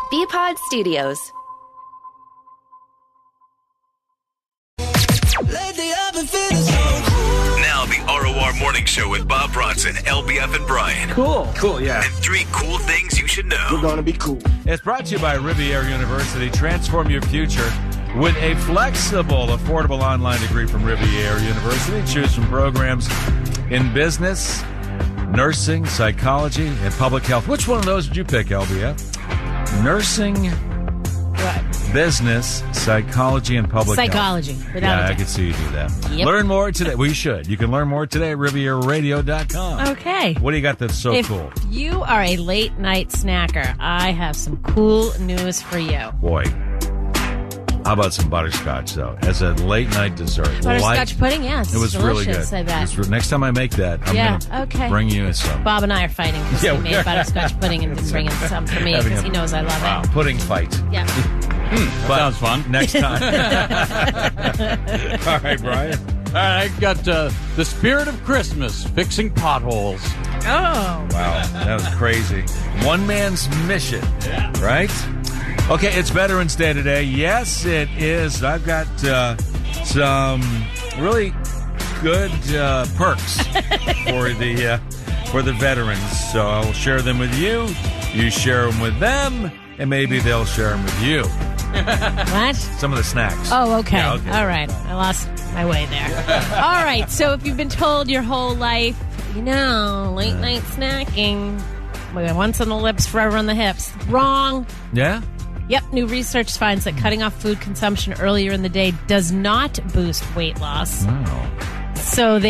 BPod Studios. Now the ROR Morning Show with Bob Bronson, LBF, and Brian. Cool, yeah. And 3 cool things you should know. We're going to be cool. It's brought to you by Riviera University. Transform your future with a flexible, affordable online degree from Riviera University. Choose from programs in business, nursing, psychology, and public health. Which one of those did you pick, LBF? Nursing, business, psychology, and public health. Psychology, without a Yeah, I doubt. could see you do that. Yep. Learn more today. We should. You can learn more today at RivieraRadio.com. Okay. What do you got that's so If cool? you are a late night snacker, I have some cool news for you. Boy. How about some butterscotch, though, as a late night dessert? Butterscotch pudding, yes. It was delicious, really good. I bet. Next time I make that, I'm Yeah, going to okay. bring you some. Bob and I are fighting because Yeah, he made butterscotch pudding and didn't bring in some for me Having because a- he knows I love Wow, it. pudding fight. Yeah. But Sounds fun. Next time. All right, Brian. All right, I got the spirit of Christmas, fixing potholes. Oh. Wow, that was crazy. One man's mission, right? Okay, it's Veterans Day today. Yes, it is. I've got some really good perks for the veterans. So I'll share them with you. You share them with them, and maybe they'll share them with you. What? Some of the snacks. Oh, okay. Yeah, okay. All right. I lost my way there. All right. So if you've been told your whole life, late night snacking, once on the lips, forever on the hips. Wrong. Yeah? Yep, new research finds that cutting off food consumption earlier in the day does not boost weight loss. Wow. So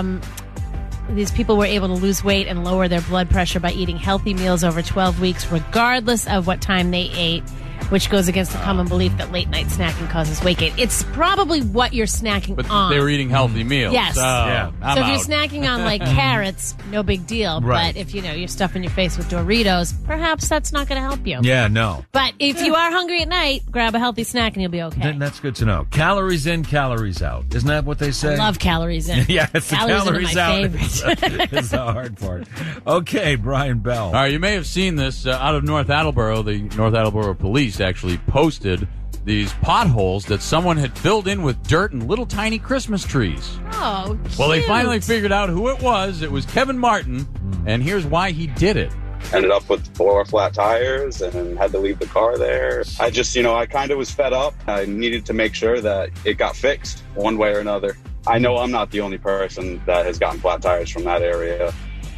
these people were able to lose weight and lower their blood pressure by eating healthy meals over 12 weeks, regardless of what time they ate, which goes against the common belief that late night snacking causes weight gain. It's probably what you're snacking But on. they were eating healthy meals. Yes. So, Yeah. I'm So if out. you're snacking on like carrots, no big deal. Right. But if you're stuffing your face with Doritos, perhaps that's not going to help you. Yeah, no. But if you are hungry at night, grab a healthy snack and you'll be okay. Then that's good to know. Calories in, calories out. Isn't that what they say? I love calories in. Yeah, it's the calories in are my out. favorite. It's the hard part. Okay, Brian Bell. All right, you may have seen this out of North Attleboro. The North Attleboro police actually posted these potholes that someone had filled in with dirt and little tiny Christmas trees. Oh, cute. Well, they finally figured out who it was. It was Kevin Martin, and here's why he did it. Ended up with 4 flat tires and had to leave the car there. I just, I kind of was fed up. I needed to make sure that it got fixed one way or another. I know I'm not the only person that has gotten flat tires from that area.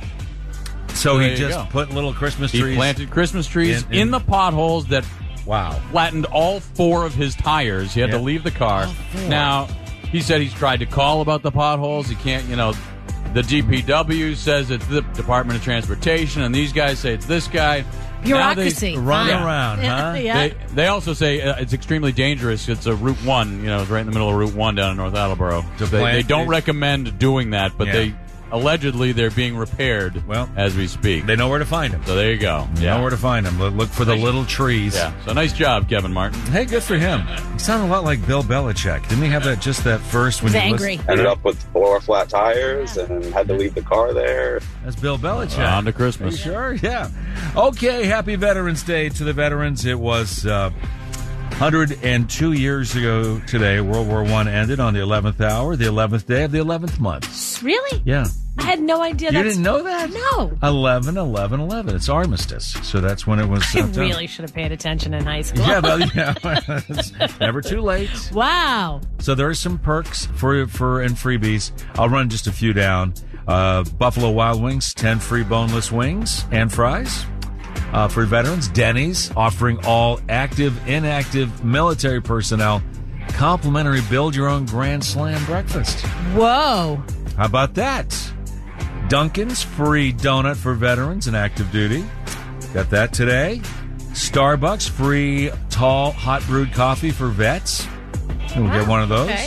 So There he you just go. put little Christmas He trees. planted Christmas trees in- in the potholes that Wow. flattened all 4 of his tires. He had Yeah. to leave the car. Now, he said he's tried to call about the potholes. He can't, the DPW says it's the Department of Transportation, and these guys say it's this guy. Bureaucracy. Run Fine. around, huh? Yeah. They also say it's extremely dangerous. It's a Route 1, it's right in the middle of Route 1 down in North Attleboro. To They plant don't these- recommend doing that, but Yeah. allegedly they're being repaired as we speak. They know where to find him. So there you go. They know where to find him. Look for the little trees. Yeah. So nice job, Kevin Martin. Hey, good for him. He sounded a lot like Bill Belichick. Didn't he have that first when He's he angry. Ended up with 4 flat tires and had to leave the car there. That's Bill Belichick. On to Are Christmas. you sure? Yeah. Okay, happy Veterans Day to the veterans. It was 102 years ago today. World War I ended on the 11th hour, the 11th day of the 11th month. Really? Yeah. I had no idea. You didn't know that? No. 11/11/11. It's armistice. So that's when it was. I done. really should have paid attention in high school. Yeah, well, it's never too late. Wow. So there are some perks for and freebies. I'll run just a few down. Buffalo Wild Wings, 10 free boneless wings and fries. For veterans, Denny's offering all active, inactive military personnel complimentary build-your-own Grand Slam breakfast. Whoa. How about that? Dunkin's free donut for veterans and active duty. Got that today. Starbucks free tall hot brewed coffee for vets. We'll get one of those. Okay.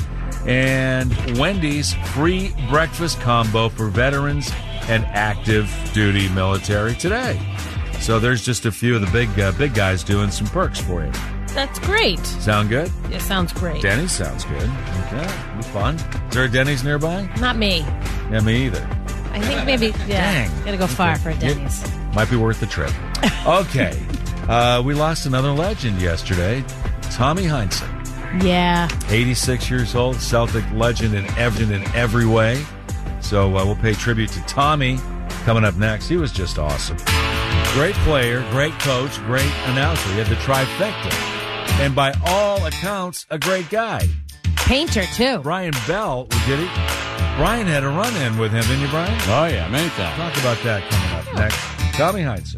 And Wendy's free breakfast combo for veterans and active duty military today. So there's just a few of the big guys doing some perks for you. That's great. Sound good? It sounds great. Denny's sounds good. Okay, be fun. Is there a Denny's nearby? Not me. Yeah, me either. I think maybe, Dang. gotta go far for a Denny's. Might be worth the trip. Okay. We lost another legend yesterday, Tommy Heinsohn. Yeah. 86 years old, Celtic legend in every way. So we'll pay tribute to Tommy coming up next. He was just awesome. Great player, great coach, great announcer. He had the trifecta. And by all accounts, a great guy. Painter, too. Brian Bell, did he? Brian had a run-in with him, didn't you, Brian? Oh, yeah, many times. Talk about that coming up next. Tommy Heinsohn.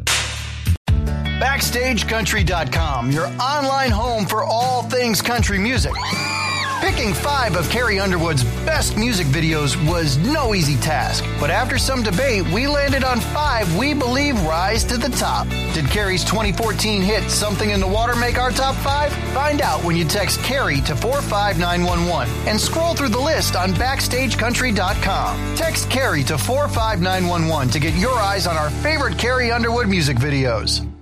BackstageCountry.com, your online home for all things country music. Picking 5 of Carrie Underwood's best music videos was no easy task, but after some debate, we landed on 5 we believe rise to the top. Did Carrie's 2014 hit Something in the Water make our top 5? Find out when you text Carrie to 45911 and scroll through the list on BackstageCountry.com. Text Carrie to 45911 to get your eyes on our favorite Carrie Underwood music videos.